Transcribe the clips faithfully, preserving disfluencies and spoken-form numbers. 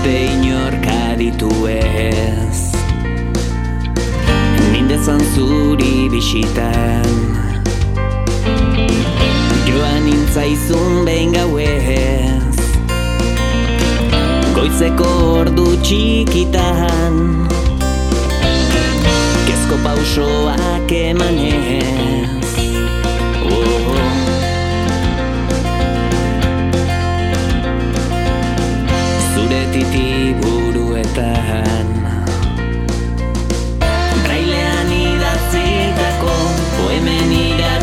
beste inork aditu ez. Nindezan zuri bisitan, joan nintzaizun behin gauez, goizeko ordu txikitan, kezko pausoak emanez. Oh. Zure titi buruetan, brailean idatzitako poemen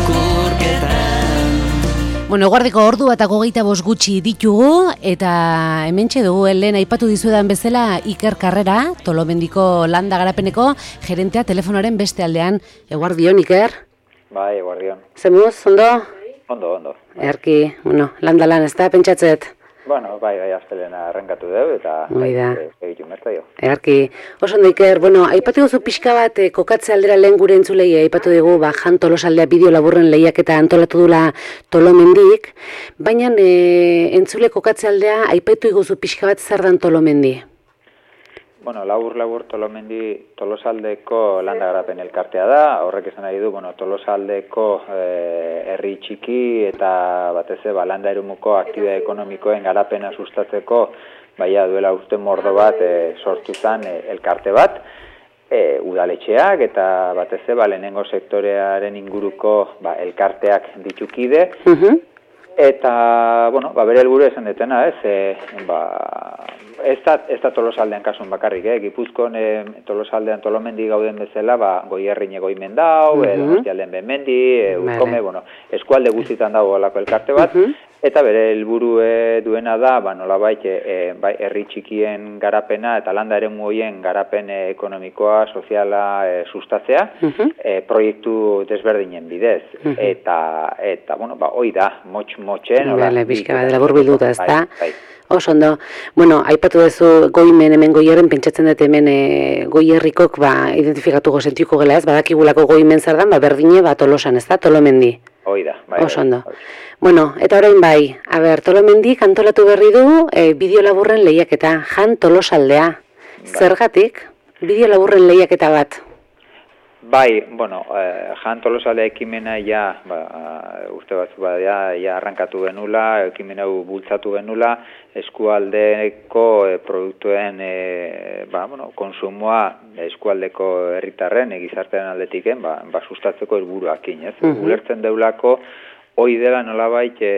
irakurketan. Bueno, eguardiko ordu bat hogeita bost gutxi ditugu, eta hementxe dugu lehen aipatu dizuedan bezala Iker Karrera, Tolomendiko landa garapeneko gerentea telefonoaren beste aldean. Eguardion, Iker? Bai, eguardion. Zemuz, ondo? Ondo, ondo. Erki, bueno, landa lan, ez da, pentsatzet? Bueno, bai, bai, aztelena arrankatu dugu, eta egitu merta jo. Erki, oso ondo, Iker, bueno, aipatu duzu pixka bat, eh, kokatze aldera lehen gure entzulei, aipatu dugu, ba, Jan Tolosaldea bideo laburren lehiaketa antolatu dula Tolomendik, baina eh, entzule kokatze aldea, aipatu duzu pixka bat zer dan Tolomendi? Bueno, labur labur Tolomendi Tolosaldeko landa garapen elkartea da, horrek esan nahi du, bueno, Tolosaldeko eh, herri txiki eta batez ba, landa erumuko aktibitate ekonomikoen garapena sustatzeko, baia duela urte mordo bat eh, sortu zen eh, elkarte bat, eh, udaletxeak eta batez ba, lehenengo sektorearen inguruko ba, elkarteak ditukide, uh-huh. Eta, bueno, ba, bere helburu esan detena, ez, e, ba, ez da, ez da Tolosaldean kasun bakarrik, eh? Gipuzkoan e, Tolosaldean Tolomendi gauden bezala, ba, Goierrin egoimen dau, uh-huh. edo Donostialdean Behemendi, e, Urkome, bueno, eskualde guztietan dago alako elkarte bat, uh-huh. Eta bere helburu e, duena da, ba, nolabait, e, bai, herri txikien garapena eta landa eremu horien garapen e, ekonomikoa, soziala e, sustatzea, uh-huh. e, proiektu desberdinen bidez. Uh-huh. Eta, eta, bueno, ba, hoi da, motx-motxen. Bale, bizka bat, labur bilduta, ez da? Bai, bai. Oso ondo, bueno, aipatu duzu goimen hemen goierren, pentsatzen dut hemen e, goierrikok ba, identifikatuko sentiuko gela ez, badakigulako goimen zer dan, ba, berdine bat Tolosan, ez da, Tolomendi. Hoi da, bai. Oso ondo. Bai. Bueno, eta orain bai, a ber, Tolomendik antolatu berri du e, bideo laburren lehiaketa, Jan Tolosaldea. Bai. Zergatik, bideo laburren lehiaketa bat? Bai, bueno, eh, Jan Tolosaldea ekimena ja, ba, uste batzu ba, ja, ja arrankatu genula, ekimena bultzatu genula, eskualdeko e, produktuen e, ba, bueno, konsumoa eskualdeko herritarren e, gizartearen aldetiken ba, ba, sustatzeko helburuakin, ez? Uh-huh. Ulertzen deulako, hoi dela nolabait e,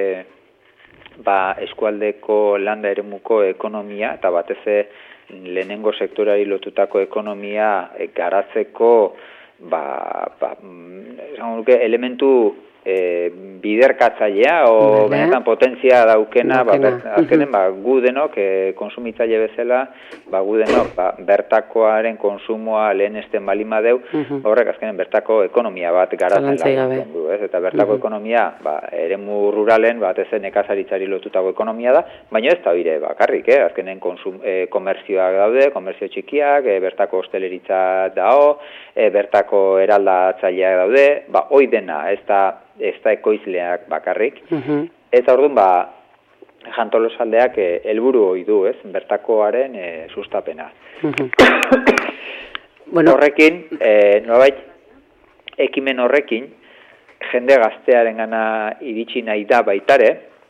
ba, eskualdeko landa eremuko ekonomia, eta batez lehenengo sektorari lotutako ekonomia e, garatzeko ba, ba, esan duke, elementu e, biderkatzailea o benetan potentzia daukena, ba, ber, azkenen, ba, gu denok, e, konsumitzaile bezala, ba, gu denok, ba, bertakoaren konsumoa lehenesten balima deu, uh-huh. horrek azkenen bertako ekonomia bat garatzen laguntzen du, ez? Eta bertako uh-huh. ekonomia, ba, eremu ruralen, bat ezen nekazaritzari lotutako ekonomia da, baina ez da bire bakarrik, eh? Azkenen konsum, e, komerzioak daude, komerzio txikiak, e, bertako hosteleritza dao, e, bertako eraldatzaileak daude, ba, hoi dena, ez da ez da ekoizleak bakarrik, uh-huh. Eta orduan, ba, Jan Tolosaldeak helburu hori du, ez, bertakoaren e, sustapena. Uh-huh. Bueno. Horrekin, e, nolabait, ekimen horrekin, jende gaztearen gana iritsi nahi da baitare,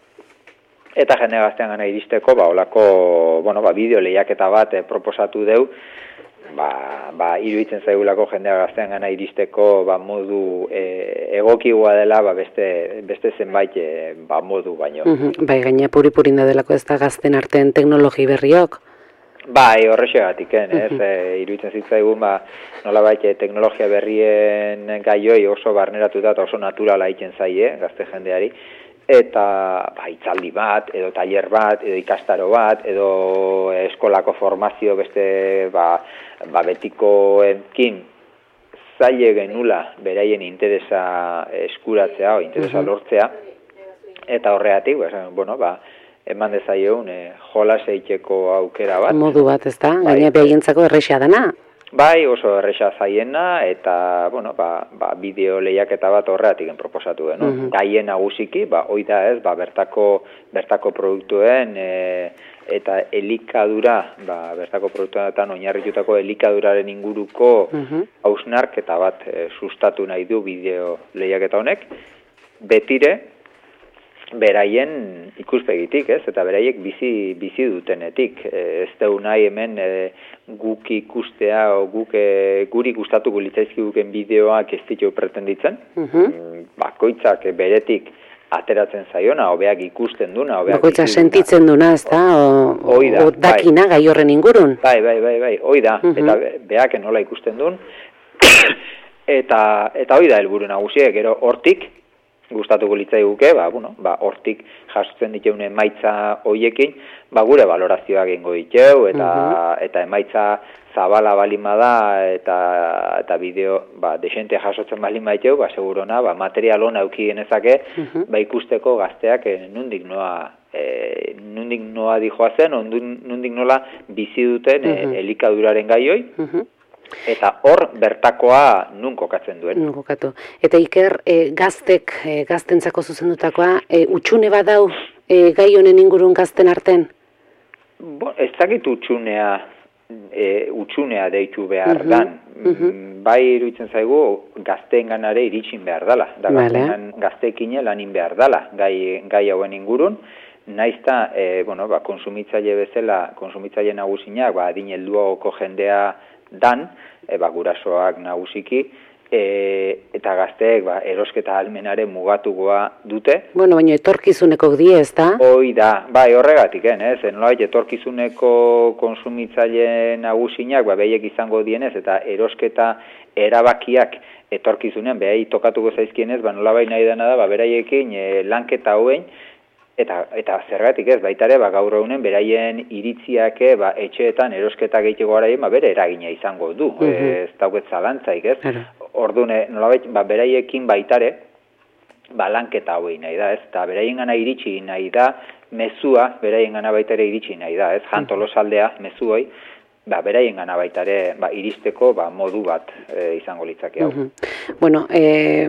eta jende gaztean gana iristeko, ba, olako, bueno, ba, bideo lehiaketa bat e, proposatu deu, ba, ba iruditzen zaigulako jendea gaztean gana iristeko ba, modu e, egokigoa dela ba, beste, beste zenbait e, ba, modu baino. Uh-huh. Bai, gaina puri-purin da delako ez da gazten artean teknologi berriok? Bai, horrexegatik, eh? Uh-huh. Ez, e, iruditzen zitzaigun, ba, nolabait teknologia berrien gaioi oso barneratuta eta oso naturala egiten zaie gazte jendeari. Eta ba, itzaldi bat, edo tailer bat, edo ikastaro bat, edo eskolako formazio beste ba, ba betikoekin zaile genula beraien interesa eskuratzea o interesa uh-huh. lortzea. Eta horregatik, bueno, ba, eman dezaieun e, jolas eiteko aukera bat. Modu bat, ez da? Gaina behaientzako errexea dana. Bai, oso erresa zaiena, eta, bueno, ba, ba bideo lehiaketa bat horreatik proposatu genuen. Mm -hmm. Gaien nagusiki, ba, hoi da ez, ba, bertako, bertako produktuen, e, eta elikadura, ba, bertako produktuetan oinarritutako elikaduraren inguruko hausnarketa bat e, sustatu nahi du bideo lehiaketa honek, betire, beraien ikuspegitik, ez? Eta beraiek bizi bizi dutenetik. Ez deu nahi hemen e, guk ikustea o guk e, guri gustatuko litzaizkiguken bideoak ez ditu pretenditzen. Uh-huh. Bakoitzak beretik ateratzen zaiona, hobeak ikusten duna, hobeak bakoitzak sentitzen duna, ezta? O, o dakina gai horren ingurun. Bai, bai, bai, bai, hoi da. Uh-huh. Eta beak nola ikusten duen. eta eta hoi da helburu nagusiek, gero hortik gustatuko litzaiguke, ba, bueno, ba, hortik jasotzen diteune emaitza hoiekin, ba, gure valorazioak egingo diteu, eta, uh-huh. eta emaitza zabala balima da, eta, eta bideo, ba, desente jasotzen balima diteu, ba, segurona, ba, material hona euki genezake, uh-huh. ba, ikusteko gazteak e, nundik noa, e, nundik noa dijoa zen, nundik nola bizi duten uh-huh. e, elikaduraren gaioi, uh-huh. Eta hor bertakoa nun kokatzen duen. Nun kokatu. Eta Iker, e, gaztek, e, gaztentzako zuzendutakoa, e, utxune badau e, gai honen ingurun gazten arten? Bo, ez dakit utxunea, e, utxunea deitu behar uh-huh. dan. Uh-huh. Bai iruditzen zaigu gazteen ganare iritsin behar dala. Da, vale. Gazteekin lanin behar dala gai, gai hauen ingurun. Naizta, e, bueno, ba, konsumitzaile bezala, konsumitzaile nagusinak, ba, adin helduagoko jendea dan, e, ba, gurasoak nagusiki, e, eta gazteek ba, erosketa almenaren mugatugoa dute. Bueno, baina etorkizuneko die, ez da? Hoi da, bai, horregatik, ez? Nolait, etorkizuneko konsumitzaile nagusinak, ba, behiek izango dienez, eta erosketa erabakiak etorkizunean, behai tokatuko zaizkienez, ba, nolabait nahi dena da, ba, beraiekin e, lanketa hoen, Eta, eta zergatik ez, baita ere, ba, gaur egunen beraien iritziak ba, etxeetan erosketa gehiago garaien, ba, bere eragina izango du, uh-huh. ez dauket zalantzaik, ez? Uh-huh. Ordune, nolabait, ba, beraiekin baitare, ba, lanketa hoi nahi da, ez? Eta beraien gana iritsi nahi da, mezua, beraien gana baitare iritsi nahi da, ez? Jan Tolosaldea, mezu hoi, ba, beraien gana baitare, ba, iristeko, ba, modu bat e, izango litzake hau. Uh-huh. Bueno, eh...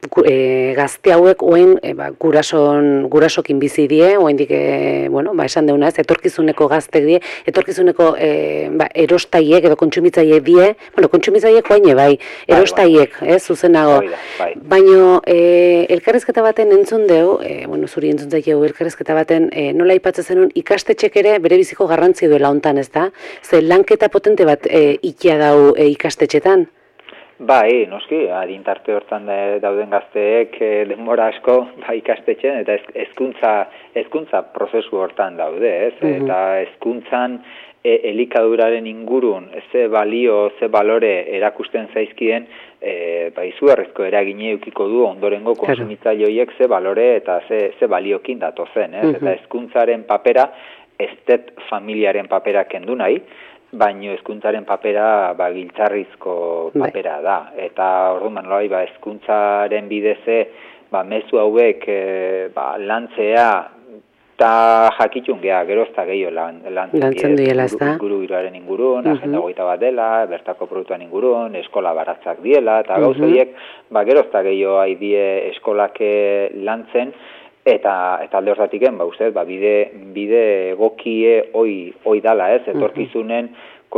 E, gazte hauek oen e, ba, gurason, gurasokin bizi die, oendik, e, bueno, ba, esan deuna ez, etorkizuneko gaztek die, etorkizuneko e, ba, erostaiek edo kontsumitzaiek die, bueno, kontsumitzaiek oaine bai, erostaiek, bai, bai. Ez, zuzenago. Bai. Baino, e, elkarrezketa baten entzun deu, e, bueno, zuri entzun daikegu elkarrezketa baten, e, nola aipatzen zenun, ikastetxek ere bere biziko garrantzi duela hontan, ez da? Ze lanketa potente bat e, ikia dau e, ikastetxetan? Bai, noski, adintarte hortan dauden gazteek e, denbora asko ba, ikastetxen eta hezkuntza hezkuntza prozesu hortan daude, ez? Uh-huh. Eta hezkuntzan e, elikaduraren ingurun ze balio, ze balore erakusten zaizkien, e, ba, izugarrizko eragine edukiko du ondorengo konsumitzaile horiek ze balore eta ze, ze baliokin datozen, ez? Uh-huh. Eta hezkuntzaren papera, ez dut familiaren papera kendu nahi, baino hezkuntzaren papera ba, giltzarrizko papera da. Eta orduan nolai ba, hezkuntzaren bideze ba, mezu hauek e, ba, lantzea eta jakitun geha, gerozta gehiago lan, lantzen diela, ez da? Inguru giroaren ingurun, uh-huh. agenda goita bat dela, bertako produktuan ingurun, eskola baratzak diela, eta uh-huh. gauz horiek ba, gerozta gehiago haidie eskolake lantzen, Eta, eta alde hortatik, ba, ustez, ba, bide, bide egokie hoi, hoi dala, ez? Etorkizunen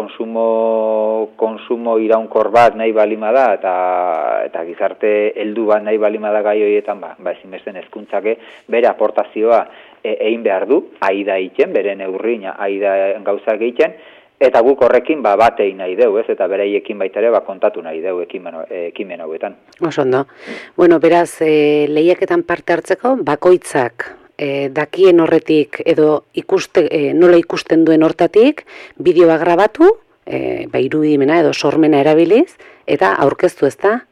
konsumo, konsumo iraunkor bat nahi balima da, eta, eta gizarte heldu bat nahi balima da gai horietan, ba, ba ezinbesten hezkuntzake bere aportazioa e, egin behar du, aida egiten, bere neurrina aida gauzak egiten, eta guk horrekin ba, bat egin nahi deu, ez? Eta beraiekin baita ere ba, kontatu nahi deu ekimen, ekimen hauetan. Oso ondo. Bueno, beraz, e, lehiaketan parte hartzeko, bakoitzak e, dakien horretik edo ikuste, e, nola ikusten duen hortatik, bideoa grabatu, e, ba, irudimena edo sormena erabiliz, eta aurkeztu, ez da?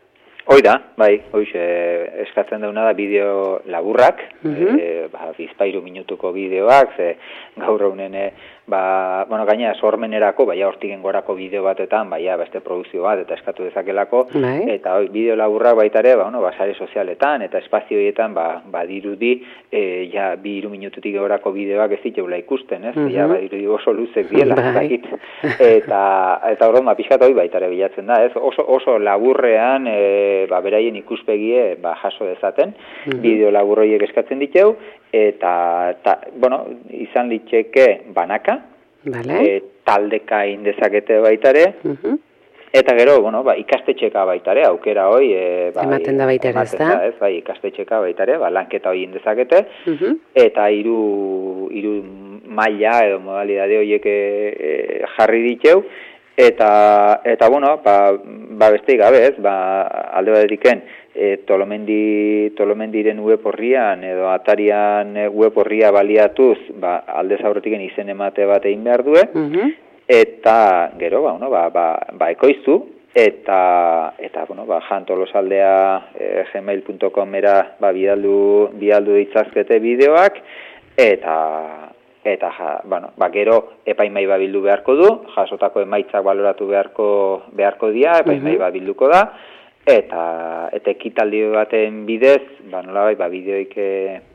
Hoi da, bai, hoize, eskatzen dauna da bideo laburrak, mm-hmm. e, ba, bizpairu minutuko bideoak, ze gaur haunen, ba, bueno, gaina sormenerako, baina hortigen gorako bideo batetan, baina beste produkzio bat, eta eskatu dezakelako, bai. Eta hoi, bideo laburrak baitare, ba, bueno, ba, sare sozialetan, eta espazioetan, ba, ba dirudi, e, ja, bi iru minututik gorako bideoak ez ditzeula ikusten, ez? Mm-hmm. Ja, ba, dirudi oso luzek diela, bai. eta, eta horren, ba, pixkat hoi baitare bilatzen da, ez? Oso, oso laburrean, e, ba, beraien ikuspegie, ba, jaso dezaten, mm-hmm. bideo laburroiek eskatzen diteu, eta, ta, bueno, izan litzeke banaka, vale. e, taldeka indezakete baitare, uh-huh. eta gero, bueno, ba, ikastetxeka baitare, aukera hoi, e, bai, ematen da baitare, ez da? Ez, bai, ikastetxeka baitare, ba, lanketa hoi indezakete, uh-huh. eta hiru hiru maila edo modalidade horiek e, e, jarri diteu, eta, eta bueno, ba, ba besteik gabe, ez, ba, alde baderiken, E, tolomendi, tolomendiren web horrian edo atarian web horria baliatuz ba, aldez aurretiken izen emate bat egin behar due, uh-huh. eta gero ba, no, ba, ba, ba ekoiztu eta eta bueno, ba, jantolosaldea e, gmail punto com era ba, bidaldu, bidaldu ditzazkete bideoak eta eta ja, bueno, ba, gero epaimai babildu beharko du, jasotako emaitzak baloratu beharko, beharko dia, epaimai uh-huh. babilduko da, Eta, eta ekitaldi baten bidez, ba, nolabait, ba, bideoik e,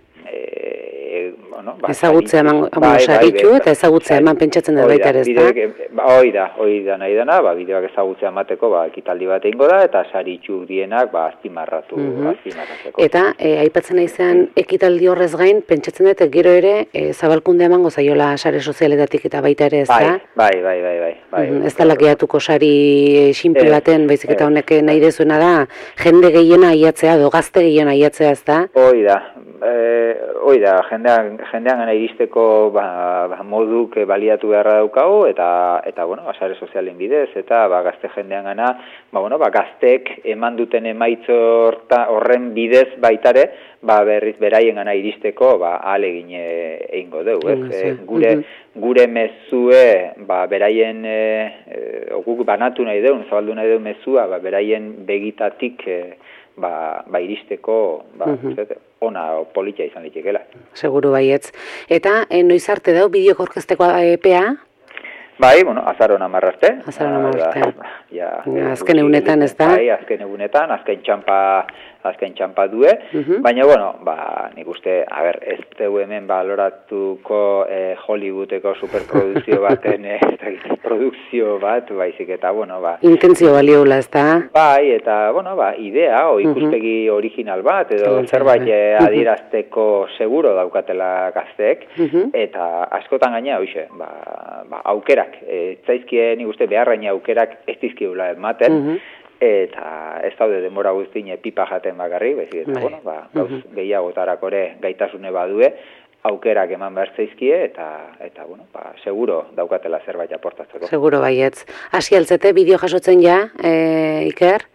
e, bueno, ba, ezagutzea eman, bai, saritu bai, eta ezagutzea eman pentsatzen da baita ere, ez da? Ba, hoi da, hoi da nahi dana, ba, bideoak ezagutzea emateko, ba, ekitaldi bat egingo da, eta saritu dienak, ba, azpimarratu, mm-hmm. azpimarratzeko. Eta, e, aipatzen aizean, ekitaldi horrez gain, pentsatzen dut, gero ere, e, zabalkunde emango zaiola sare sozialetatik eta baita ere, ez da? Bai, bai, bai, bai. bai mm-hmm. Ez da lakeatuko sari sinple baten, baizik eta honek nahi dezuena da, jende gehiena aiatzea, do gazte gehiena aiatzea, ez da? Hoi da, e, hoi da, jendean, jendean gana iristeko ba, ba, moduk baliatu beharra daukagu, eta, eta bueno, sare sozialen bidez, eta ba, gazte jendean gana, ba, bueno, ba, gaztek eman duten emaitzorta horren bidez baitare, ba, berriz beraien gana iristeko, ba, ahalegin egingo dugu, ez? Mm, e, gure, gure mezue, ba, beraien, e, e, guk banatu nahi deun, zabaldu nahi deun mezua, ba, beraien begitatik, e, ba, ba iristeko, ba, uh-huh. zete, ona politia izan litekela. Seguru baietz. Eta, e, noiz arte dau, bideok orkesteko epea? Bai, bueno, azaron amarrarte. Azaron amarrarte. Da, ja, ja, azken egunetan ez da? Bai, azken egunetan, azken txampa, azken txampa due, uh-huh. baina, bueno, ba, nik uste, a ber, ez tegu hemen baloratuko eh, Hollywoodeko superprodukzio baten, eh, produkzio bat, baizik eta, bueno, ba... Intentzio balioula, ez da? Bai, eta, bueno, ba, idea, o ikuspegi uh-huh. original bat, edo uh-huh. zerbait uh-huh. adierazteko seguro daukatela gazteek, uh-huh. eta askotan gaina, hoxe, ba, ba, aukerak, e, zaizkie, nik uste, beharraina aukerak ez dizkiula ematen, uh-huh. eta ez daude denbora guztien pipa jaten bakarri, baizik eta, bueno, ba, gauz uh-huh. gehiagotarakore gaitasune badue, aukerak eman behar zaizkie, eta, eta bueno, ba, seguro daukatela zerbait aportatzeko. Seguro baietz. Hasi altzete, bideo jasotzen ja, e, Iker?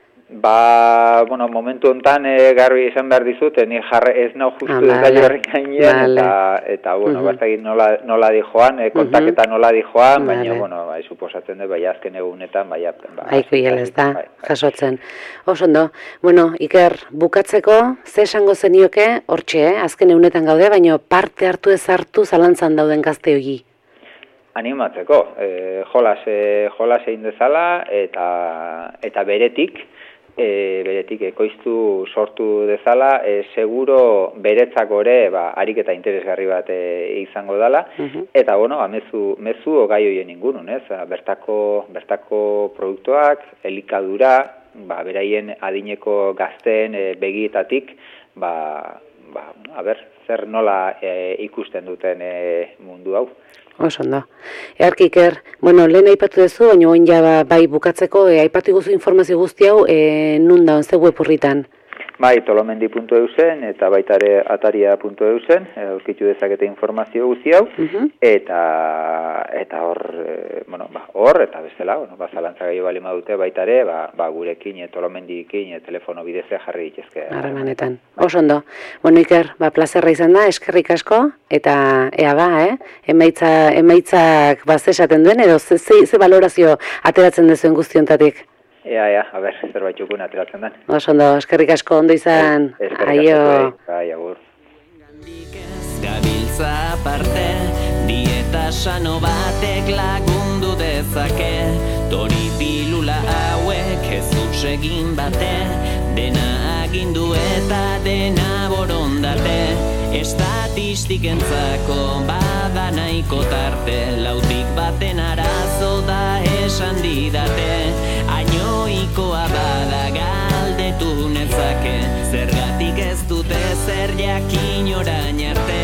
Ba, bueno, momentu hontan e, garbi esan behar dizut, ni jarre ez nau justu ah, vale. Detalle horren gainean, vale. eta, eta, bueno, uh-huh. bastakit nola, nola di joan, e, kontaketa uh-huh. nola di joan, vale. baina, bueno, bai, suposatzen dut, bai, azken egunetan, bai, ba, Aiko hielez da, bai, bai. jasotzen. Osondo, bueno, Iker, bukatzeko, ze esango zenioke, hortxe, eh? azken egunetan gaude, baina parte hartu ez hartu zalantzan dauden gazte hori. Animatzeko, e, jolas, e, jolas egin dezala, eta, eta beretik, E, beretik ekoiztu sortu dezala, e, seguro beretzak ore ba, harik eta interesgarri bat e, izango dela, uh-huh. eta bueno, ba, mezu, mezu ogai hoien ingunun, ez? Bertako, bertako produktuak, elikadura, ba, beraien adineko gazteen e, begietatik, ba, ba, a ber, zer nola e, ikusten duten e, mundu hau. Oso ondo. Earki Iker, bueno, lehen aipatu duzu, baina oin ja bai bukatzeko, e, aipatu guzu informazio guzti hau, e, nun da, ze web horritan? Bai, tolomendi puntu e u zen, eta baitare ataria puntu e u zen, aurkitu dezakete informazio guzti hau, uh-huh. eta eta hor, e, bueno, ba, hor, eta bestela, bueno, ba, zalantza gehiago bali madute baitare, ba, ba, gurekin, e, tolomendikin, e, telefono bidezea jarri ditezke. Harremanetan. Oso ondo. Bueno, Iker, ba, plazerra izan da, eskerrik asko, eta ea ba, eh? Emaitza, emaitzak ba, esaten duen, edo ze, ze, ze valorazio ateratzen dezuen guztiontatik? ea, ea, a ber, zerbait txukun ateratzen den. Oso ondo, eskerrik asko, ondo izan. Aio. Bai, agur. Gabiltza aparte, dieta sano batek lagundu dezake, tori pilula hauek ez egin bate, dena agindu eta dena borondate, estatistikentzako bada nahiko tarte, lautik baten arazo da esan didate, ainoikoa bada galdetu nezake, zergatik ez dute zer jakin orain arte.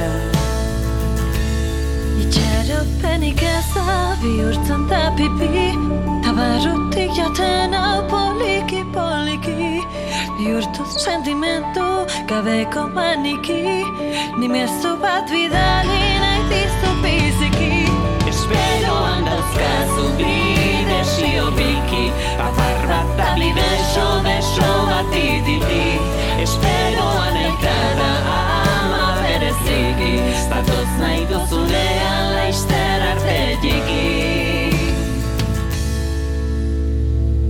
Itxaropenik ez da bihurtzen da pipi, tabarrutik jaten hau poliki poliki, bihurtuz sentimentu gabeko maniki, ni mezu bat bidali nahi dizu piztu.